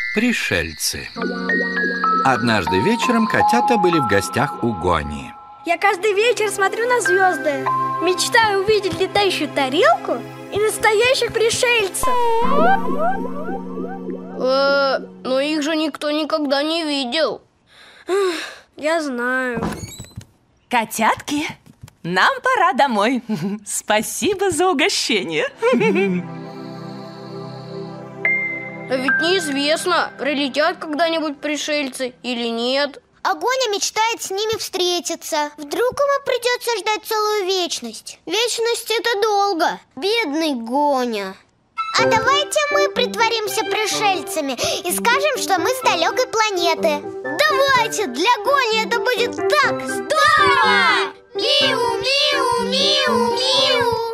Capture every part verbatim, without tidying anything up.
Пришельцы. Однажды вечером котята были в гостях у Гони. Я каждый вечер смотрю на звезды. Мечтаю увидеть летающую тарелку и настоящих пришельцев. Э, но их же никто никогда не видел. Я знаю. Котятки, нам пора домой. Спасибо за угощение. А ведь неизвестно, прилетят когда-нибудь пришельцы или нет. А Гоня мечтает с ними встретиться. Вдруг ему придется ждать целую вечность. Вечность — это долго. Бедный Гоня. А давайте мы притворимся пришельцами и скажем, что мы с далекой планеты. Давайте! Для Гони это будет так здорово! Миу, миу, миу, миу.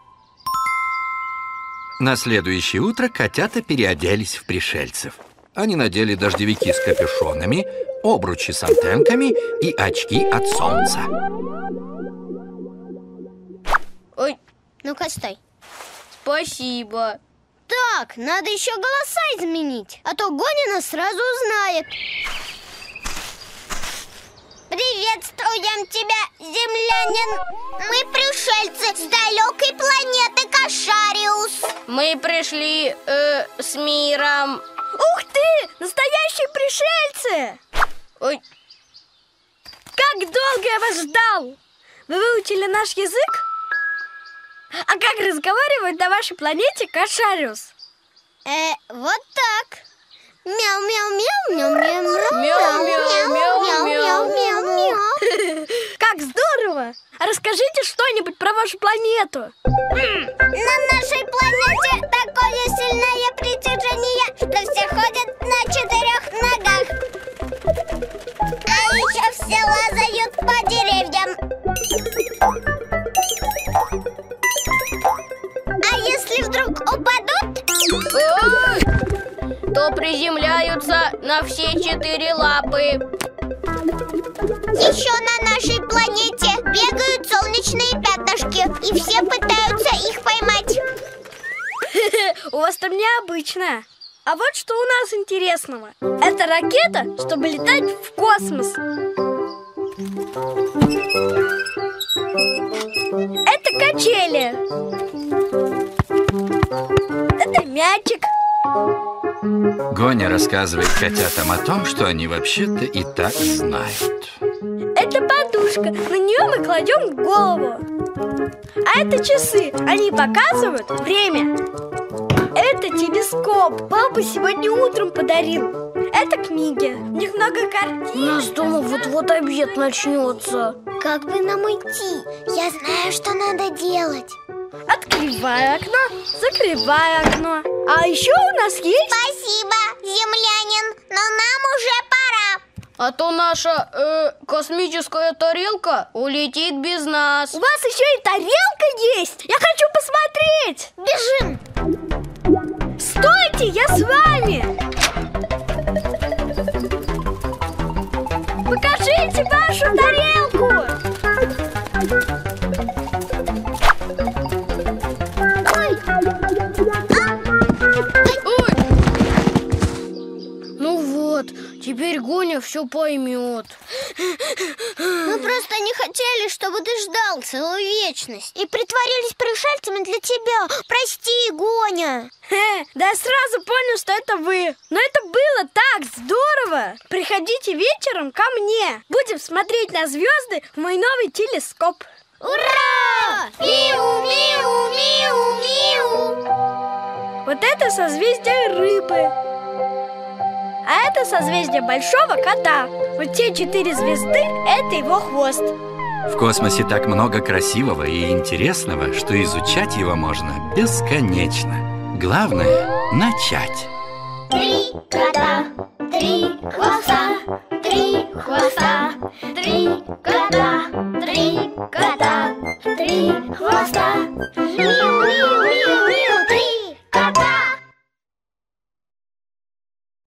На следующее утро котята переоделись в пришельцев. Они надели дождевики с капюшонами, обручи с антенками и очки от солнца. Ой, Ну-ка, стой. спасибо. Так, надо еще голоса изменить, а то Гоня нас сразу узнает. Приветствуем тебя, землянин. Мы пришельцы с далекой планеты Кошариус. Мы пришли э, с миром. Ух ты! Настоящие пришельцы! Ой, Как долго я вас ждал! Вы выучили наш язык? А как разговаривают на вашей планете Кошариус? Э, вот так. Мяу-мяу-мяу-мяу-мяу-мяу. Мяу-мяу-мяу-мяу-мяу. Как здорово! А расскажите что-нибудь про вашу планету. На нашей планете такое сильное притяжение, что все ходят на четырех ногах. А еще все лазают по деревьям. А если вдруг упадут, Ой, то приземляются на все четыре лапы. еще на нашей планете бегают солнечные пятнышки, и все пытаются их поймать. У вас там необычно. А вот что у нас интересного. Это ракета, чтобы летать в космос. Это качели. Это мячик. Гоня рассказывает котятам о том, что они вообще-то и так знают. Это подушка, на нее мы кладем голову. А это часы, они показывают время. Это телескоп, папа сегодня утром подарил. Это книги, в них много У картин. нас дома вот-вот обед начнется. Как бы нам идти? Я знаю, что надо делать. Открываю окно, закрываю окно. А еще у нас есть... Спасибо, землянин, но нам уже пора. А то наша э, космическая тарелка улетит без нас. У вас еще и тарелка есть? Я хочу посмотреть. Бежим. Стойте, я с вами. Покажите вашу тарелку. Ой! Ну вот, теперь Гоня все поймет. Мы просто не хотели, чтобы ты ждал целую вечность и притворились пришельцами для тебя. Прости, Гоня. Хе, да я сразу понял, что это вы. Но это было так здорово. Приходите вечером ко мне. Будем смотреть на звезды в мой новый телескоп. Ура! Миу, миу, миу, миу. Вот это созвездие рыбы. А это созвездие большого кота. Вот те четыре звезды – это его хвост. В космосе так много красивого и интересного, что изучать его можно бесконечно. Главное – начать. Три кота, три хвоста, три хвоста, три кота, три кота, три хвоста.